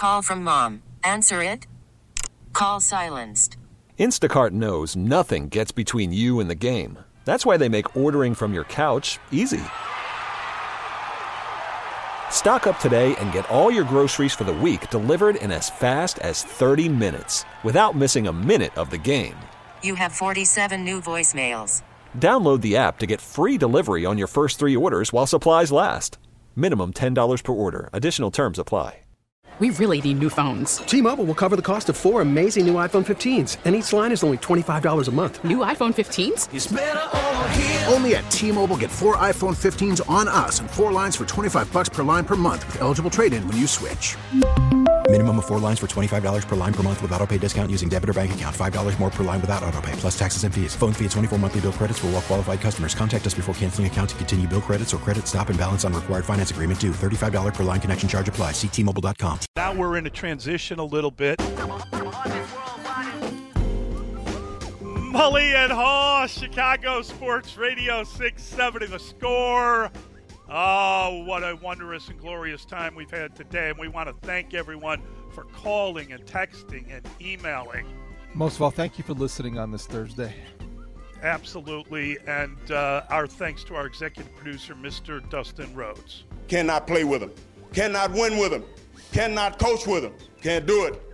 Call from mom. Answer it. Call silenced. Instacart knows nothing gets between you and the game. That's why they make ordering from your couch easy. Stock up today and get all your groceries for the week delivered in as fast as 30 minutes without missing a minute of the game. You have 47 new voicemails. Download the app to get free delivery on your first 3 orders while supplies last. Minimum $10 per order. Additional terms apply. We really need new phones. T-Mobile will cover the cost of 4 amazing new iPhone 15s, and each line is only $25 a month. New iPhone 15s? It's better over here. Only at T-Mobile, get 4 iPhone 15s on us and 4 lines for $25 per line per month with eligible trade-in when you switch. Minimum of 4 lines for $25 per line per month with autopay discount using debit or bank account. $5 more per line without autopay, plus taxes and fees. Phone fee at 24 monthly bill credits for well-qualified customers. Contact us before canceling account to continue bill credits or credit stop and balance on required finance agreement due. $35 per line connection charge applies. See T-Mobile.com. Now we're in a transition a little bit. Mully and Haw, Chicago Sports Radio 670 The Score. Oh, what a wondrous and glorious time we've had today. And we want to thank everyone for calling and texting and emailing. Most of all, thank you for listening on this Thursday. Absolutely. And our thanks to our executive producer, Mr. Dustin Rhodes. Cannot play with him. Cannot win with him. Cannot coach with him. Can't do it.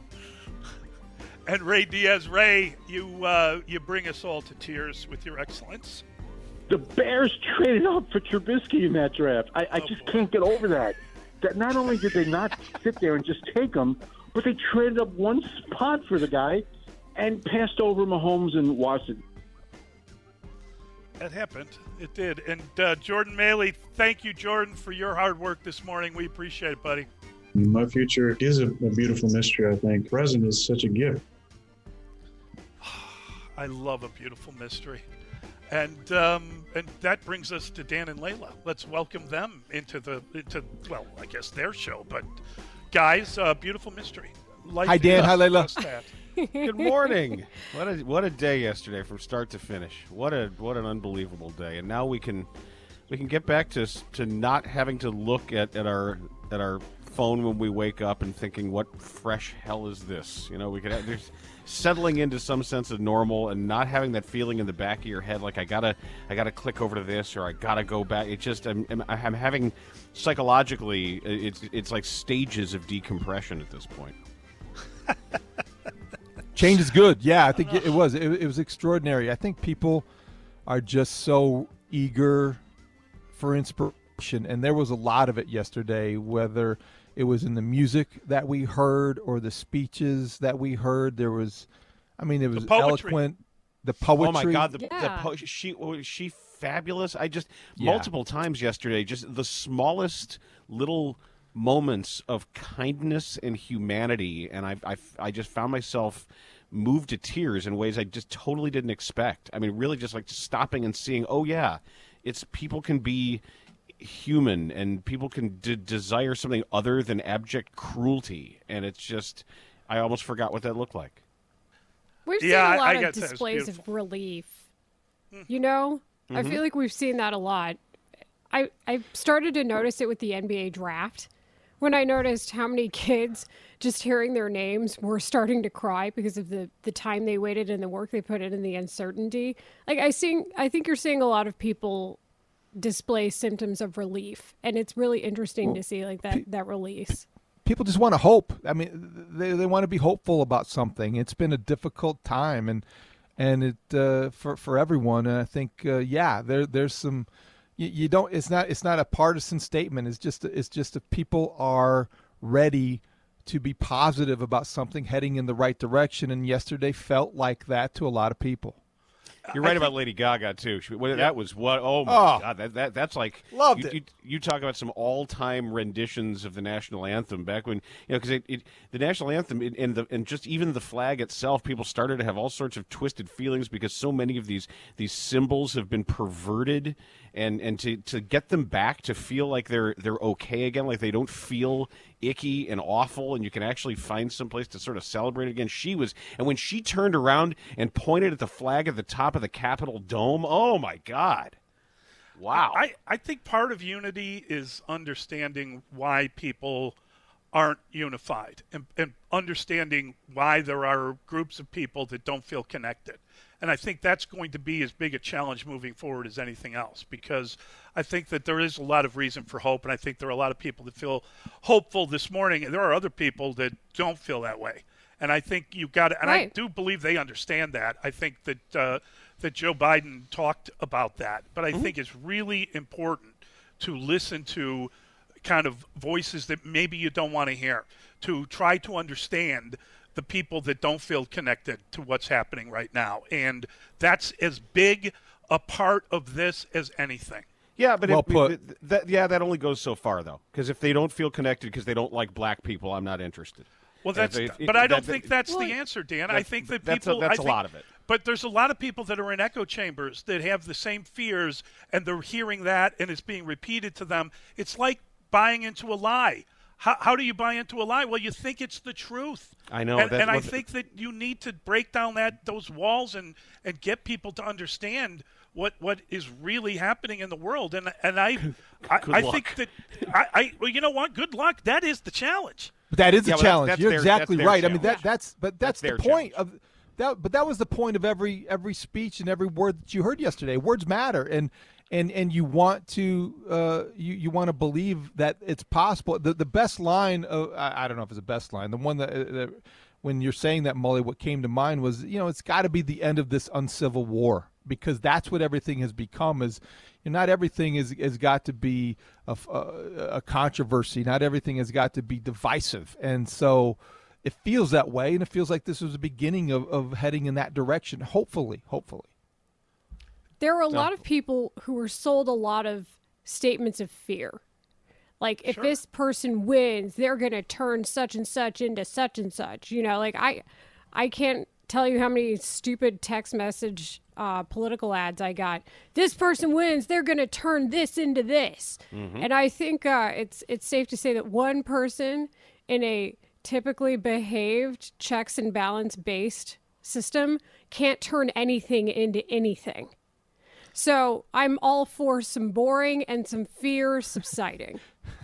And Ray Diaz. Ray, you bring us all to tears with your excellence. The Bears traded up for Trubisky in that draft. I just can't get over that. That not only did they not sit there and just take him, but they traded up one spot for the guy and passed over Mahomes and Watson. That happened. It did. And Jordan Maley, thank you, Jordan, for your hard work this morning. We appreciate it, buddy. My future is a beautiful mystery, I think. Present is such a gift. I love a beautiful mystery. And that brings us to Dan and Layla. Let's welcome them into well, I guess their show. But guys, beautiful mystery. Hi Dan, hi Layla. Good morning. What a day yesterday from start to finish. What an unbelievable day. And now we can get back to not having to look at our phone when we wake up and thinking, what fresh hell is this? You know, we could there's settling into some sense of normal and not having that feeling in the back of your head like I gotta click over to this or I gotta go back. It just I'm having psychologically it's like stages of decompression at this point. Change is good. Yeah, I think it was extraordinary. I think people are just so eager for inspiration, and there was a lot of it yesterday, whether it was in the music that we heard or the speeches that we heard. It was eloquent. The poetry. Oh, my God. She fabulous. Multiple times yesterday, just the smallest little moments of kindness and humanity, and I just found myself moved to tears in ways I just totally didn't expect. I mean, really just like stopping and seeing, oh, yeah, it's people can be human and people can desire something other than abject cruelty, and it's just I almost forgot what that looked like. We've seen a lot of displays of relief. You know, I feel like we've seen that a lot. I started to notice it with the NBA draft when I noticed how many kids just hearing their names were starting to cry because of the time they waited and the work they put in and the uncertainty. Like I think you're seeing a lot of people display symptoms of relief, and it's really interesting to see like that release. People just want to hope. I mean, they want to be hopeful about something. It's been a difficult time, and it for everyone. And I think there's some. You don't. It's not a partisan statement. It's just if people are ready to be positive about something heading in the right direction. And yesterday felt like that to a lot of people. You're right about Lady Gaga too. That was what? Oh my God! That's like loved it. You talk about some all-time renditions of the national anthem back when because the national anthem and just even the flag itself, people started to have all sorts of twisted feelings because so many of these symbols have been perverted, and to get them back to feel like they're okay again, like they don't feel icky and awful, and you can actually find some place to sort of celebrate again. And when she turned around and pointed at the flag at the top of the Capitol dome, oh my God. Wow. I think part of unity is understanding why people aren't unified, and understanding why there are groups of people that don't feel connected. And I think that's going to be as big a challenge moving forward as anything else, because I think that there is a lot of reason for hope, and I think there are a lot of people that feel hopeful this morning, and there are other people that don't feel that way. And I think you've got to, and right. I do believe they understand that. I think that that Joe Biden talked about that, but I think it's really important to listen to kind of voices that maybe you don't want to hear, to try to understand the people that don't feel connected to what's happening right now. And that's as big a part of this as anything. Yeah, but that only goes so far, though. Because if they don't feel connected because they don't like black people, I'm not interested. Well, but I don't think that's the answer, Dan. I think that people... That's a lot of it. But there's a lot of people that are in echo chambers that have the same fears, and they're hearing that, and it's being repeated to them. It's like buying into a lie. How do you buy into a lie? Well, you think it's the truth. I know. And I think that you need to break down those walls and get people to understand what is really happening in the world. And I think that well, you know what? Good luck. That is the challenge. That is a challenge. That's You're exactly right. Challenge. I mean that's the point of that. But that was the point of every speech and every word that you heard yesterday. Words matter, and you want to you want to believe that it's possible. The best line of I don't know if it's the best line. The one that when you're saying that, Mully, what came to mind was, it's got to be the end of this uncivil war, because that's what everything has become. Is not everything has got to be a controversy. Not everything has got to be divisive, and so it feels that way, and it feels like this was the beginning of heading in that direction. Hopefully. There are a lot of people who were sold a lot of statements of fear. Like, if this person wins, they're going to turn such and such into such and such. I can't tell you how many stupid text message political ads I got. This person wins, they're going to turn this into this. Mm-hmm. And I think it's safe to say that one person in a typically behaved checks and balance based system can't turn anything into anything. So I'm all for some boring and some fear subsiding.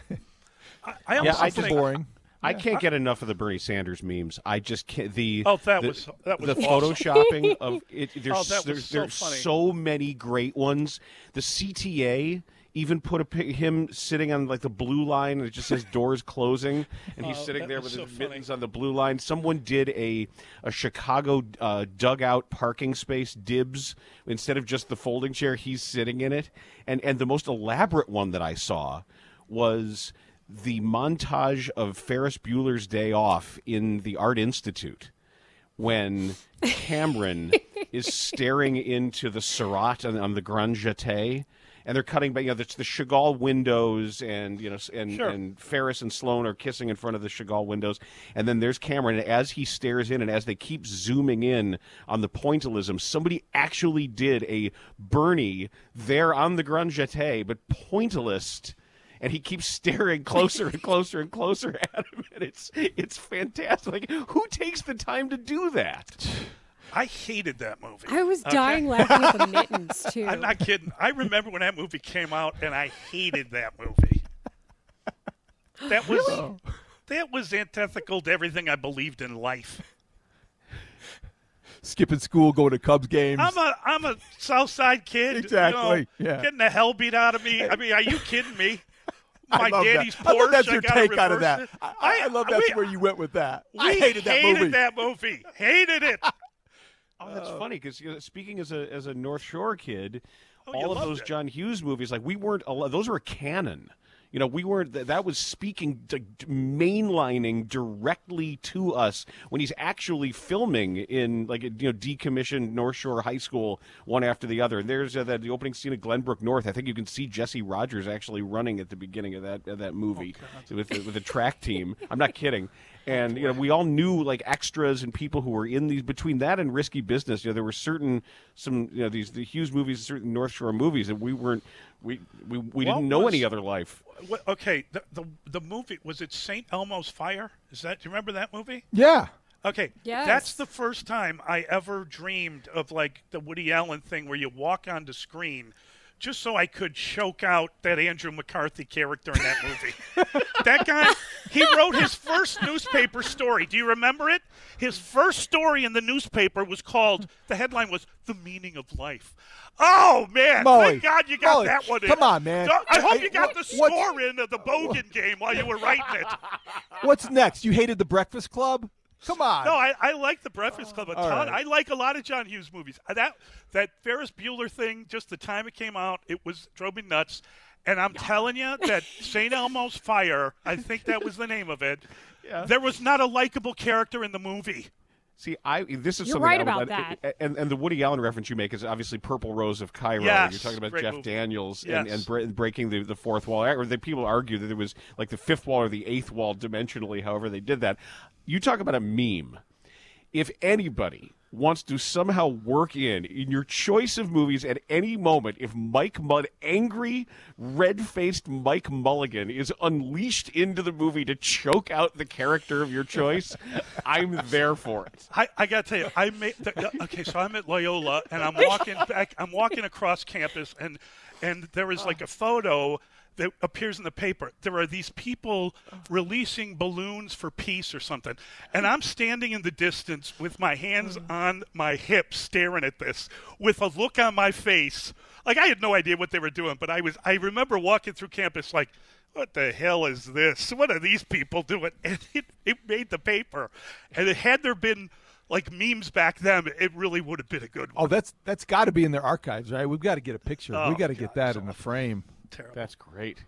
I think boring. I can't get enough of the Bernie Sanders memes. I just can't. That was the awesome. photoshopping of it. There's so so many great ones. The CTA even put him sitting on like the blue line, and it just says doors closing, and he's sitting there with his mittens on the blue line. Someone did a Chicago dugout parking space dibs. Instead of just the folding chair, he's sitting in it. And the most elaborate one that I saw was the montage of Ferris Bueller's Day Off in the Art Institute, when Cameron is staring into the Surratt on the Grand Jeté, and they're cutting back. It's the Chagall windows, and and Ferris and Sloan are kissing in front of the Chagall windows, and then there's Cameron. And as he stares in, and as they keep zooming in on the pointillism, somebody actually did a Bernie there on the Grand Jeté, but pointillist. And he keeps staring closer and closer and closer at him, and it's fantastic. Like, who takes the time to do that? I hated that movie. I was dying laughing at the mittens, too. I'm not kidding. I remember when that movie came out, and I hated that movie. That was antithetical to everything I believed in life. Skipping school, going to Cubs games. I'm a South Side kid. Exactly. Getting the hell beat out of me. I mean, are you kidding me? My daddy's that. Porsche. I love that's your take out of that. I love that's where you went with that. I hated that movie. Hated it. Oh, that's funny, because speaking as a North Shore kid, all of those John Hughes movies, like, we weren't those were canon. We weren't. That was speaking, mainlining directly to us when he's actually filming in decommissioned North Shore High School, one after the other. And there's the opening scene of Glenbrook North. I think you can see Jesse Rogers actually running at the beginning of that movie with the track team. I'm not kidding. And we all knew extras and people who were in these. Between that and Risky Business, there were the Hughes movies, certain North Shore movies that we weren't. We didn't know any other life. Okay, the movie, was it St. Elmo's Fire? Do you remember that movie? Yeah. Okay, yes. That's the first time I ever dreamed of the Woody Allen thing where you walk onto screen just so I could choke out that Andrew McCarthy character in that movie. That guy, he wrote his first newspaper story. Do you remember it? His first story in the newspaper was called, the headline was The Meaning of Life. Oh, man. Molly, thank God you got Molly, that one in. come on, man. I hope you got the score in of the Bogan game while you were writing it. What's next? You hated The Breakfast Club? Come on. No, I like The Breakfast Club a ton. Right. I like a lot of John Hughes movies. That Ferris Bueller thing, just the time it came out, drove me nuts. And I'm telling you that St. Elmo's Fire, I think that was the name of it, there was not a likable character in the movie. See, this is You're something right about that. And the Woody Allen reference you make is obviously Purple Rose of Cairo. Yes, You're talking about great Jeff movie. Daniels Yes. and breaking the fourth wall. Or the people argue that it was like the fifth wall or the eighth wall dimensionally, however they did that. You talk about a meme. If anybody wants to somehow work in your choice of movies at any moment, if angry, red-faced Mike Mulligan is unleashed into the movie to choke out the character of your choice, I'm there for it. I got to tell you, so I'm at Loyola, and I'm walking across campus, and there was like a photo that appears in the paper. There are these people releasing balloons for peace or something. And I'm standing in the distance with my hands on my hips staring at this with a look on my face. Like, I had no idea what they were doing, but I remember walking through campus like, what the hell is this? What are these people doing? And it made the paper. And had there been like memes back then, it really would have been a good one. Oh, that's got to be in their archives, right? We've got to get a picture. Oh, We've got to get that in the frame. Terrible. That's great.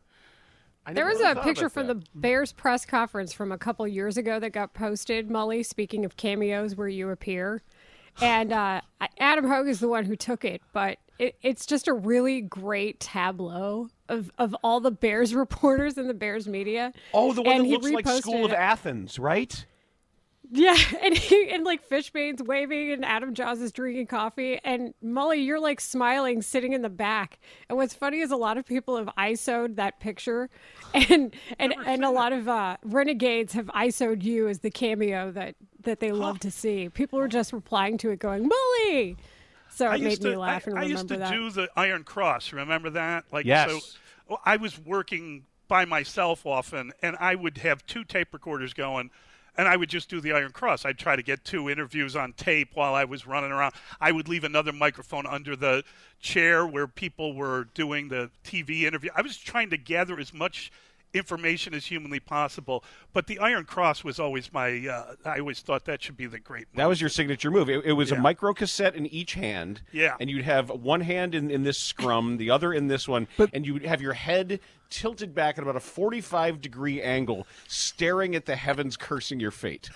There was a picture from the Bears press conference from a couple years ago that got posted, Mully, speaking of cameos where you appear. And Adam Hogue is the one who took it, but it's just a really great tableau of all the Bears reporters and the Bears media. Oh, the one and that looks like School of Athens, right? Yeah, and like Fishbane's waving and Adam Jaws is drinking coffee. And Mully, you're like smiling, sitting in the back. And what's funny is a lot of people have ISO'd that picture. And a lot of renegades have ISO'd you as the cameo that they love to see. People were just replying to it going, Mully! So it made me laugh and remember that. I used to do the Iron Cross. Remember that? Yes. So I was working by myself often, and I would have 2 tape recorders going. And I would just do the Iron Cross. I'd try to get 2 interviews on tape while I was running around. I would leave another microphone under the chair where people were doing the TV interview. I was trying to gather as much information as humanly possible. But the Iron Cross was always I always thought that should be the great move. That was your signature move. It was a micro cassette in each hand. Yeah. And you'd have one hand in this scrum, the other in this one, and you would have your head tilted back at about a 45-degree angle, staring at the heavens, cursing your fate.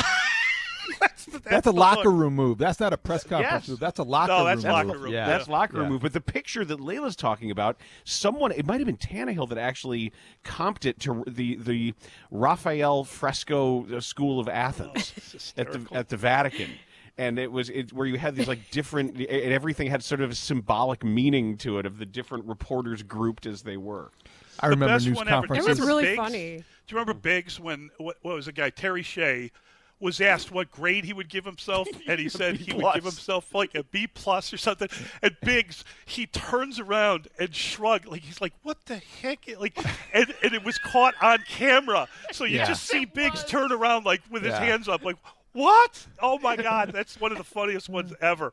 That's a locker room move. That's not a press conference move. That's a locker room move. Locker room. Yeah. That's locker room move. But the picture that Layla's talking about, it might have been Tannehill that actually comped it to the Raphael Fresco School of Athens at the Vatican. And it was where you had these like different, and everything had sort of a symbolic meaning to it of the different reporters grouped as they were. I remember news conferences. It was really Biggs? funny. Do you remember Biggs when, what was the guy, Terry Shea, was asked what grade he would give himself, and he said he would give himself like a B+ or something. And Biggs, he turns around and shrugged, like he's like, "What the heck?" Like, and it was caught on camera, so you just see Biggs turn around like with his hands up, like, "What? Oh my God, that's one of the funniest ones ever."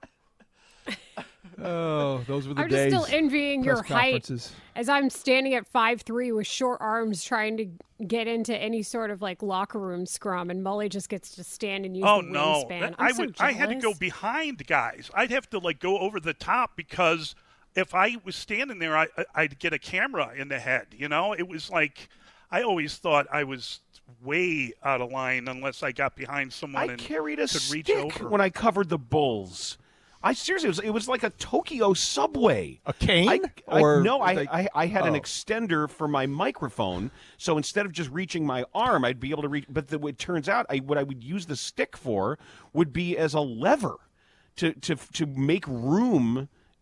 Oh, those were the I'm days. just still envying your height conferences. as I'm standing at 5'3" with short arms trying to get into any sort of like locker room scrum, and Mully just gets to stand and use the wingspan. I had to go behind guys. I'd have to like go over the top because if I was standing there, I'd get a camera in the head. You know, it was like I always thought I was way out of line unless I got behind someone and carried a could reach stick over. when I covered the Bulls. Seriously, it was like a Tokyo subway. A cane? I had an Oh. extender for my microphone, so instead of just reaching my arm, I'd be able to reach. But it turns out, what I would use the stick for would be as a lever to make room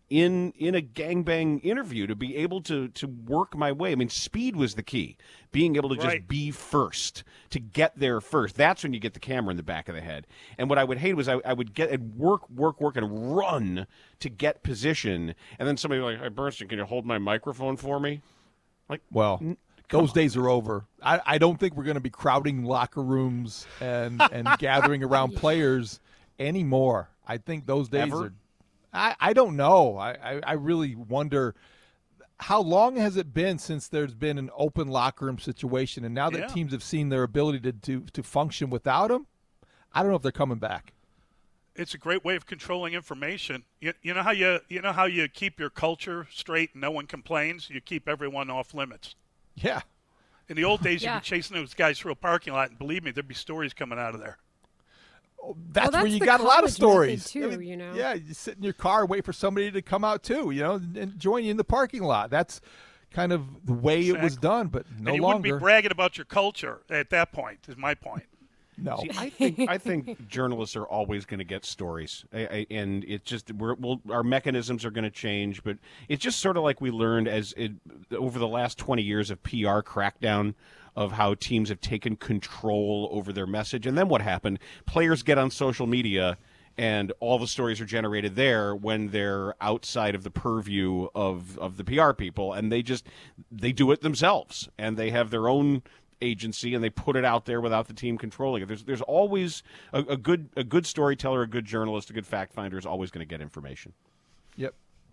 in a gangbang interview to be able to work my way. I mean, speed was the key. Being able to just be first, to get there first. That's when you get the camera in the back of the head. And what I would hate was I would get and work and run to get position, and then somebody would be like, "Hey, Bernstein, can you hold my microphone for me?" Like, well, those days are over. I don't think we're going to be crowding locker rooms and gathering around players anymore. I think those days are. I don't know. I really wonder, how long has it been since there's been an open locker room situation? And now that teams have seen their ability to function without them, I don't know if they're coming back. It's a great way of controlling information. You know how you keep your culture straight and no one complains? You keep everyone off limits. Yeah. In the old days, you'd be chasing those guys through a parking lot, and believe me, there'd be stories coming out of there. That's where you got a lot of stories. Too, Yeah, you sit in your car, wait for somebody to come out too, and join you in the parking lot. That's kind of the way it was done, but no longer. And you wouldn't be bragging about your culture at that point, is my point. No. See, I think journalists are always going to get stories, and it just our mechanisms are going to change. But it's just sort of like we learned over the last 20 years of PR crackdown of how teams have taken control over their message. And then what happened? Players get on social media, and all the stories are generated there when they're outside of the purview of the PR people, and they do it themselves, and they have their own agency, and they put it out there without the team controlling it. There's always a good storyteller, a good journalist, a good fact finder is always going to get information. Yep.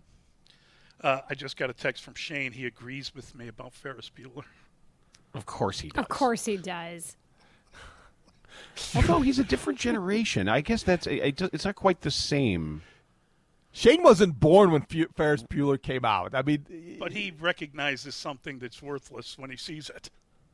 I just got a text from Shane. He agrees with me about Ferris Bueller. Of course he does. Of course he does. Although he's a different generation. I guess it's not quite the same. Shane wasn't born when Ferris Bueller came out. I mean, but he recognizes something that's worthless when he sees it.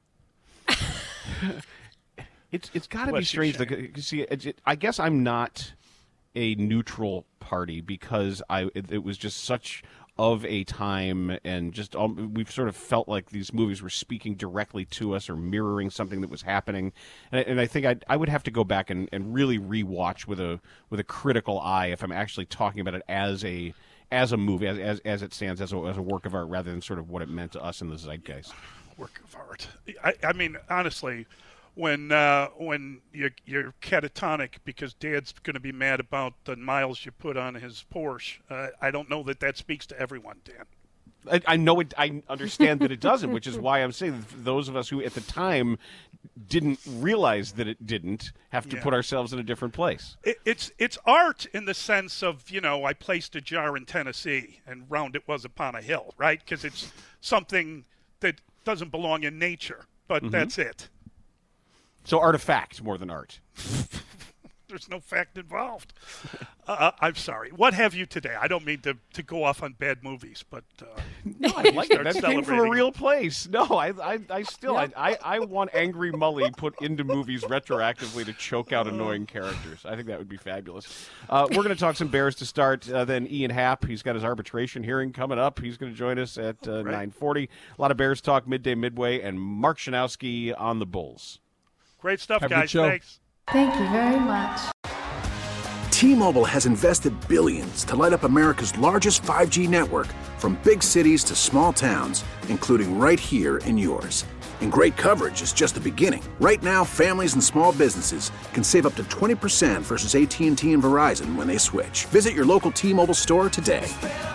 It's got to be strange. I guess I'm not a neutral party because it was just such of a time, and just we've sort of felt like these movies were speaking directly to us or mirroring something that was happening. And I think I would have to go back and really rewatch with a critical eye if I'm actually talking about it as a movie, as it stands, as a work of art, rather than sort of what it meant to us in the zeitgeist. Work of art. I mean, honestly, when you're catatonic because Dad's going to be mad about the miles you put on his Porsche, I don't know that speaks to everyone, Dan. I know it. I understand that it doesn't, which is why I'm saying those of us who at the time didn't realize that it didn't have to put ourselves in a different place. It's art in the sense of, I placed a jar in Tennessee and round it was upon a hill, right? Because it's something that doesn't belong in nature, but that's it. So artifact more than art. There's no fact involved. I'm sorry. What have you today? I don't mean to go off on bad movies, but no, I like it. That came from a real place. No, I still I want Angry Mully put into movies retroactively to choke out annoying characters. I think that would be fabulous. We're going to talk some Bears to start. Then Ian Happ, he's got his arbitration hearing coming up. He's going to join us at 9:40. A lot of Bears talk midway, and Mark Shanowski on the Bulls. Great stuff, guys. Thanks. Thank you very much. T-Mobile has invested billions to light up America's largest 5G network, from big cities to small towns, including right here in yours. And great coverage is just the beginning. Right now, families and small businesses can save up to 20% versus AT&T and Verizon when they switch. Visit your local T-Mobile store today.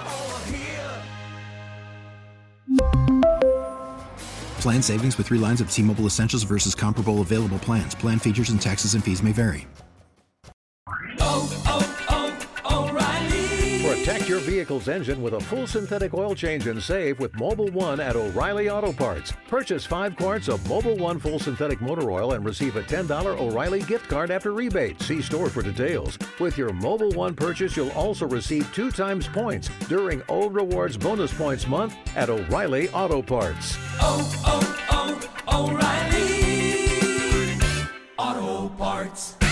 Plan savings with 3 lines of T-Mobile Essentials versus comparable available plans. Plan features and taxes and fees may vary. O'Reilly. Protect your vehicle's engine with a full synthetic oil change and save with Mobil 1 at O'Reilly Auto Parts. Purchase 5 quarts of Mobil 1 full synthetic motor oil and receive a $10 O'Reilly gift card after rebate. See store for details. With your Mobil 1 purchase, you'll also receive 2 times points during O Rewards Bonus Points Month at O'Reilly Auto Parts. O'Reilly Auto Parts.